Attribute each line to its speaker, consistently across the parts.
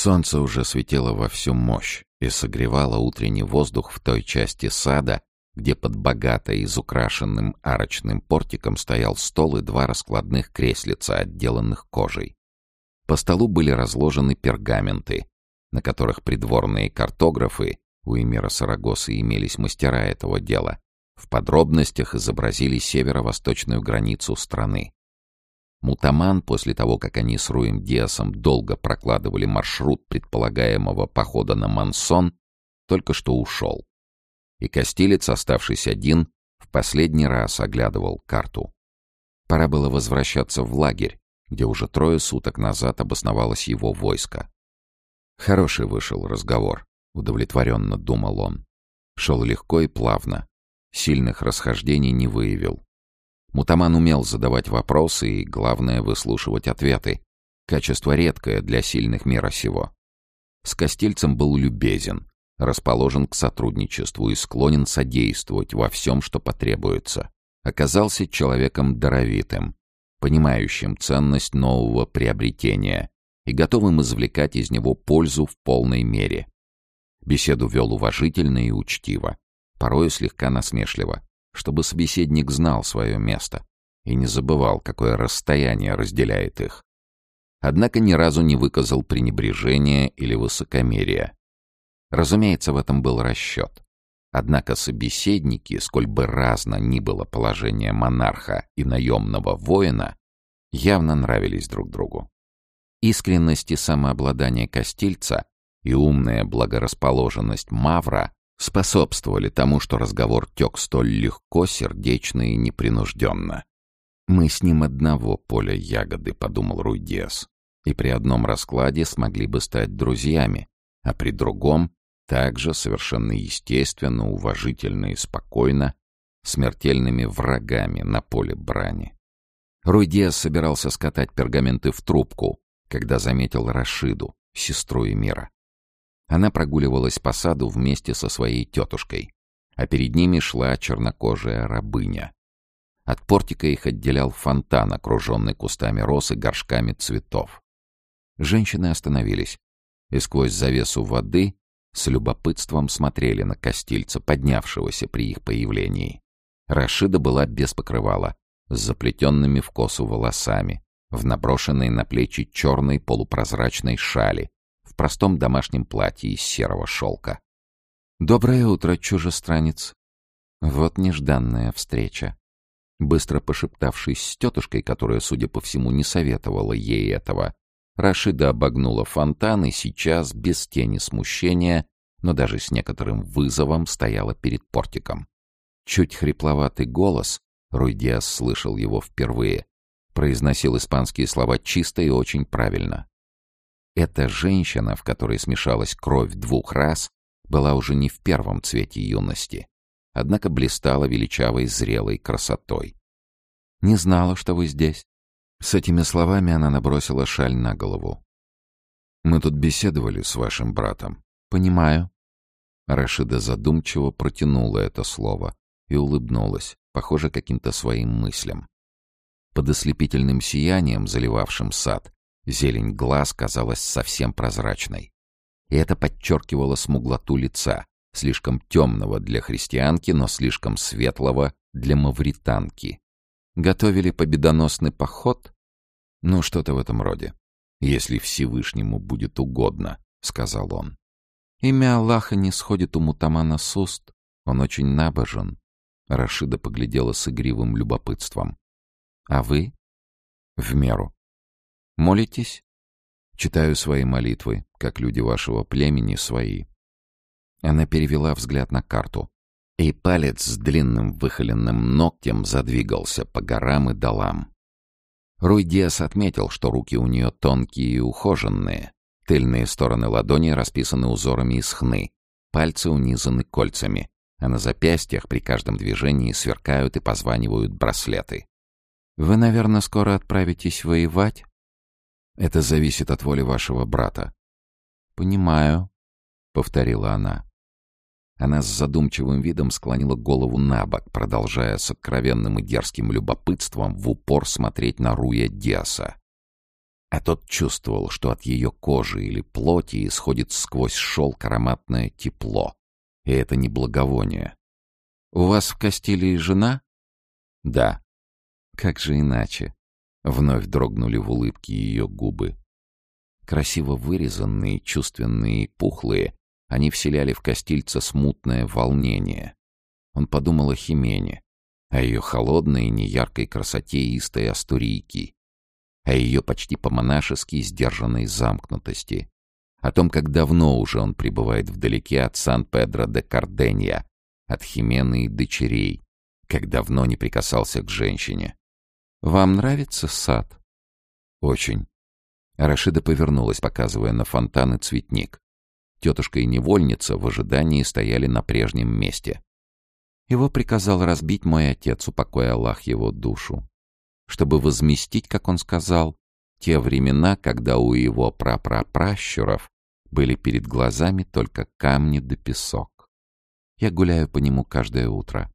Speaker 1: Солнце уже светило во всю мощь и согревало утренний воздух в той части сада, где под богато изукрашенным арочным портиком стоял стол и два раскладных креслица, отделанных кожей. По столу были разложены пергаменты, на которых придворные картографы, у эмира Сарагосы имелись мастера этого дела, в подробностях изобразили северо-восточную границу страны. Мутаман, после того, как они с Руем Диасом долго прокладывали маршрут предполагаемого похода на Мансон, только что ушел. И Кастилец, оставшись один, в последний раз оглядывал карту. Пора было возвращаться в лагерь, где уже 3 суток назад обосновалось его войско. Хороший вышел разговор, удовлетворенно думал он. Шел легко и плавно, сильных расхождений не выявил. Мутаман умел задавать вопросы и, главное, выслушивать ответы. Качество редкое для сильных мира сего. С Кастильцем был любезен, расположен к сотрудничеству и склонен содействовать во всем, что потребуется. Оказался человеком даровитым, понимающим ценность нового приобретения и готовым извлекать из него пользу в полной мере. Беседу вел уважительно и учтиво, порою слегка насмешливо, чтобы собеседник знал свое место и не забывал, какое расстояние разделяет их. Однако ни разу не выказал пренебрежения или высокомерия. Разумеется, в этом был расчет. Однако собеседники, сколь бы разно ни было положение монарха и наемного воина, явно нравились друг другу. Искренность и самообладание Кастильца и умная благорасположенность Мавра способствовали тому, что разговор тек столь легко, сердечно и непринужденно. «Мы с ним одного поля ягоды», — подумал Руй Диас, «и при одном раскладе смогли бы стать друзьями, а при другом также совершенно естественно, уважительно и спокойно смертельными врагами на поле брани». Руй Диас собирался скатать пергаменты в трубку, когда заметил Рашиду, сестру эмира. Она прогуливалась по саду вместе со своей тетушкой, а перед ними шла чернокожая рабыня. От портика их отделял фонтан, окруженный кустами роз и горшками цветов. Женщины остановились и сквозь завесу воды с любопытством смотрели на Кастильца, поднявшегося при их появлении. Рашида была без покрывала, с заплетенными в косу волосами, в наброшенной на плечи черной полупрозрачной шали, в простом домашнем платье из серого шелка. «Доброе утро, чужестранец!» Вот нежданная встреча. Быстро пошептавшись с тетушкой, которая, судя по всему, не советовала ей этого, Рашида обогнула фонтан и сейчас, без тени смущения, но даже с некоторым вызовом, стояла перед портиком. Чуть хрипловатый голос, Руй Диас слышал его впервые, произносил испанские слова чисто и очень правильно. Эта женщина, в которой смешалась кровь 2 рас, была уже не в первом цвете юности, однако блистала величавой зрелой красотой. «Не знала, что вы здесь». С этими словами она набросила шаль на голову. «Мы тут беседовали с вашим братом». «Понимаю». Рашида задумчиво протянула это слово и улыбнулась, похоже, каким-то своим мыслям. Под ослепительным сиянием, заливавшим сад, зелень глаз казалась совсем прозрачной. И это подчеркивало смуглоту лица, слишком темного для христианки, но слишком светлого для мавританки. Готовили победоносный поход? Ну, что-то в этом роде. «Если Всевышнему будет угодно», — сказал он. «Имя Аллаха не сходит у Мутамана с уст. Он очень набожен». Рашида поглядела с игривым любопытством. «А вы?» «В меру». «Молитесь?» «Читаю свои молитвы, как люди вашего племени свои». Она перевела взгляд на карту, и палец с длинным выхоленным ногтем задвигался по горам и долам. Руй Диас отметил, что руки у нее тонкие и ухоженные, тыльные стороны ладоней расписаны узорами из хны, пальцы унизаны кольцами, а на запястьях при каждом движении сверкают и позванивают браслеты. «Вы, наверное, скоро отправитесь воевать?» «Это зависит от воли вашего брата». «Понимаю», — повторила она. Она с задумчивым видом склонила голову набок, продолжая с откровенным и дерзким любопытством в упор смотреть на Руя Диаса. А тот чувствовал, что от ее кожи или плоти исходит сквозь шелк ароматное тепло. И это не благовоние. «У вас в Кастилии жена?» «Да». «Как же иначе?» Вновь дрогнули в улыбке ее губы. Красиво вырезанные, чувственные и пухлые, они вселяли в Кастильца смутное волнение. Он подумал о Химене, о ее холодной и неяркой красоте истой астурийки, о ее почти по-монашески сдержанной замкнутости, о том, как давно уже он пребывает вдалеке от Сан-Педро-де-Карденья, от Химены и дочерей, как давно не прикасался к женщине. «Вам нравится сад?» «Очень». Рашида повернулась, показывая на фонтан и цветник. Тетушка и невольница в ожидании стояли на прежнем месте. «Его приказал разбить мой отец, упокой Аллах его душу, чтобы возместить, как он сказал, те времена, когда у его прапрапращуров были перед глазами только камни да песок. Я гуляю по нему каждое утро».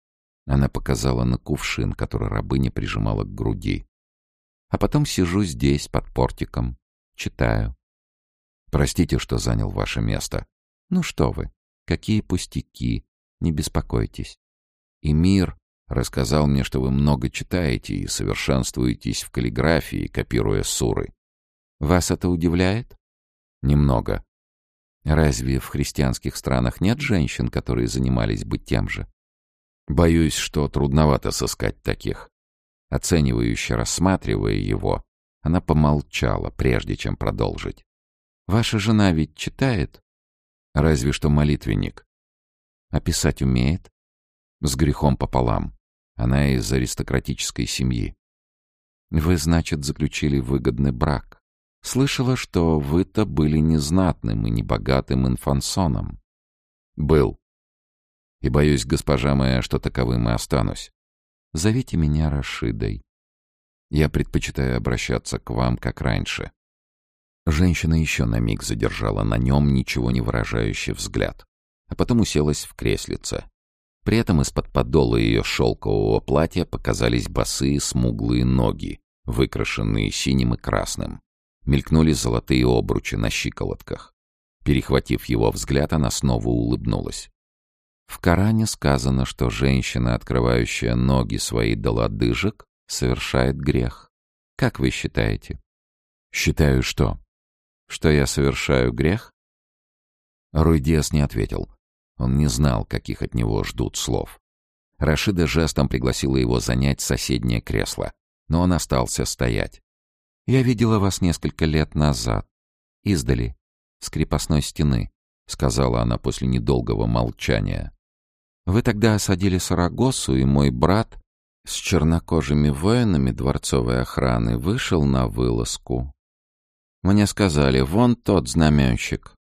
Speaker 1: Она показала на кувшин, который рабыня прижимала к груди. «А потом сижу здесь, под портиком, читаю». «Простите, что занял ваше место». «Ну что вы, какие пустяки, не беспокойтесь. И мир рассказал мне, что вы много читаете и совершенствуетесь в каллиграфии, копируя суры. Вас это удивляет?» «Немного». «Разве в христианских странах нет женщин, которые занимались бы тем же?» «Боюсь, что трудновато сыскать таких». Оценивающе рассматривая его, она помолчала, прежде чем продолжить. «Ваша жена ведь читает?» «Разве что молитвенник». «А писать умеет?» «С грехом пополам. Она из аристократической семьи». «Вы, значит, заключили выгодный брак. Слышала, что вы-то были незнатным и небогатым инфансоном». «Был. И боюсь, госпожа моя, что таковым и останусь. Зовите меня Рашидой. Я предпочитаю обращаться к вам, как раньше». Женщина еще на миг задержала на нем ничего не выражающий взгляд, а потом уселась в креслице. При этом из-под подола ее шелкового платья показались босые смуглые ноги, выкрашенные синим и красным. Мелькнули золотые обручи на щиколотках. Перехватив его взгляд, она снова улыбнулась. В Коране сказано, что женщина, открывающая ноги свои до лодыжек, совершает грех. Как вы считаете? Считаю что? Что я совершаю грех? Руйдиас не ответил. Он не знал, каких от него ждут слов. Рашида жестом пригласила его занять соседнее кресло, но он остался стоять. «Я видела вас несколько лет назад. Издали, с крепостной стены», — сказала она после недолгого молчания. «Вы тогда осадили Сарагосу, и мой брат с чернокожими воинами дворцовой охраны вышел на вылазку. Мне сказали, вон тот знаменщик.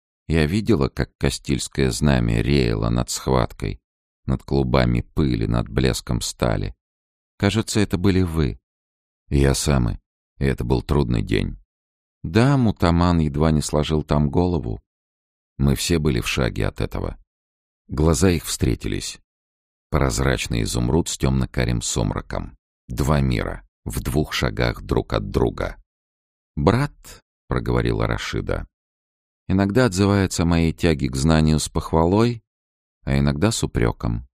Speaker 1: Я видела, как Кастильское знамя реяло над схваткой, над клубами пыли, над блеском стали. Кажется, это были вы». «Я самый. И это был трудный день». «Да, Мутаман едва не сложил там голову». Мы все были в шаге от этого. Глаза их встретились. Прозрачный изумруд с темно-карим сумраком. Два мира, в 2 шагах друг от друга. «Брат», — проговорила Рашида, — «иногда отзывается о моей тяге к знанию с похвалой, а иногда с упреком.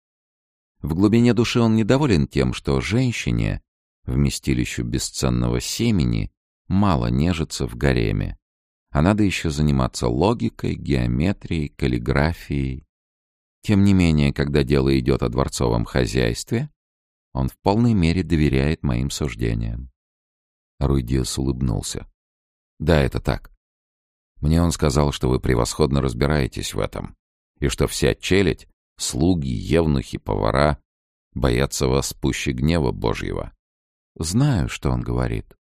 Speaker 1: В глубине души он недоволен тем, что женщине, вместилищу бесценного семени, мало нежиться в гареме, а надо еще заниматься логикой, геометрией, каллиграфией. Тем не менее, когда дело идет о дворцовом хозяйстве, он в полной мере доверяет моим суждениям». Руйдиас улыбнулся. «Да, это так. Мне он сказал, что вы превосходно разбираетесь в этом, и что вся челядь, слуги, евнухи, повара, боятся вас пуще гнева Божьего». «Знаю, что он говорит.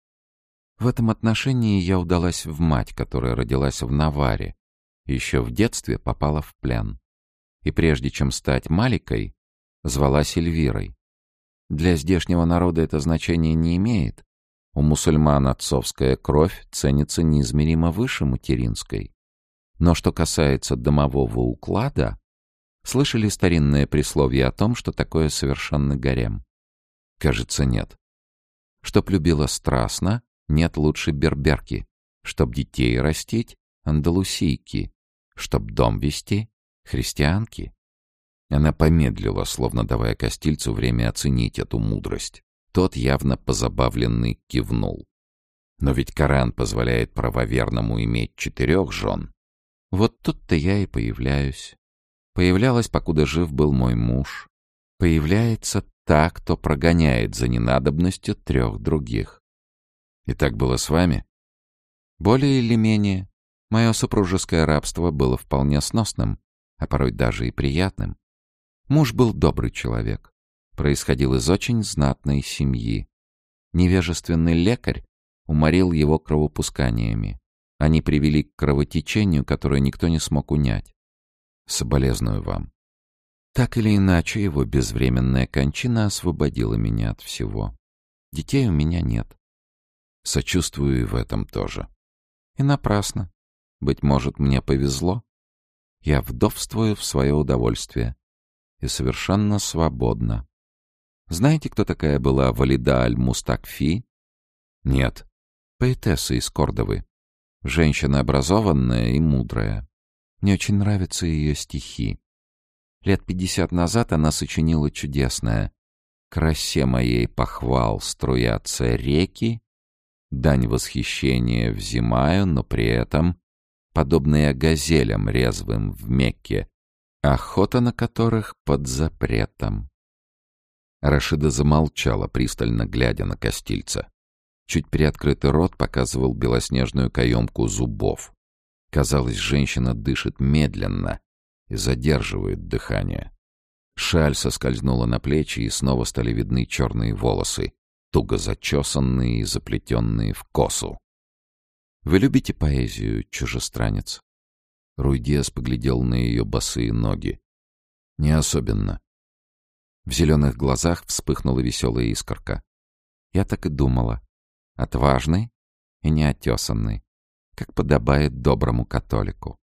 Speaker 1: В этом отношении я удалась в мать, которая родилась в Наваре, еще в детстве попала в плен. И прежде чем стать Маликой, звалась Эльвирой. Для здешнего народа это значение не имеет. У мусульман отцовская кровь ценится неизмеримо выше материнской. Но что касается домового уклада, слышали старинное присловие о том, что такое совершенный гарем? Кажется, нет. Чтоб любила страстно, Нет лучше берберки. Чтоб детей растить — андалусийки. Чтоб дом вести — христианки. Она помедлила, словно давая Костильцу время оценить эту мудрость. Тот, явно позабавленный, кивнул. Но ведь Коран позволяет правоверному иметь 4 жен. Вот тут-то я и появляюсь. Появлялась, покуда жив был мой муж. Появляется та, кто прогоняет за ненадобностью 3 других. И так было с вами? Более или менее. Мое супружеское рабство было вполне сносным, а порой даже и приятным. Муж был добрый человек. Происходил из очень знатной семьи. Невежественный лекарь уморил его кровопусканиями. Они привели к кровотечению, которое никто не смог унять. Соболезную вам. Так или иначе, его безвременная кончина освободила меня от всего. Детей у меня нет. Сочувствую и в этом тоже. И напрасно. Быть может, мне повезло. Я вдовствую в свое удовольствие. И совершенно свободна. Знаете, кто такая была Валида аль-Мустакфи? Нет. Поэтесса из Кордовы. Женщина образованная и мудрая. Мне очень нравятся ее стихи. Лет 50 назад она сочинила чудесное: «Красе моей похвал струятся реки, дань восхищения взимаю, но при этом, подобные газелям резвым в Мекке, охота на которых под запретом». Рашида замолчала, пристально глядя на Костильца. Чуть приоткрытый рот показывал белоснежную каемку зубов. Казалось, женщина дышит медленно и задерживает дыхание. Шаль соскользнула на плечи, и снова стали видны черные волосы, туго зачесанные и заплетенные в косу. «Вы любите поэзию, чужестранец?» Руйдиас поглядел на ее босые ноги. «Не особенно». В зеленых глазах вспыхнула веселая искорка. «Я так и думала. Отважный и неотесанный, как подобает доброму католику.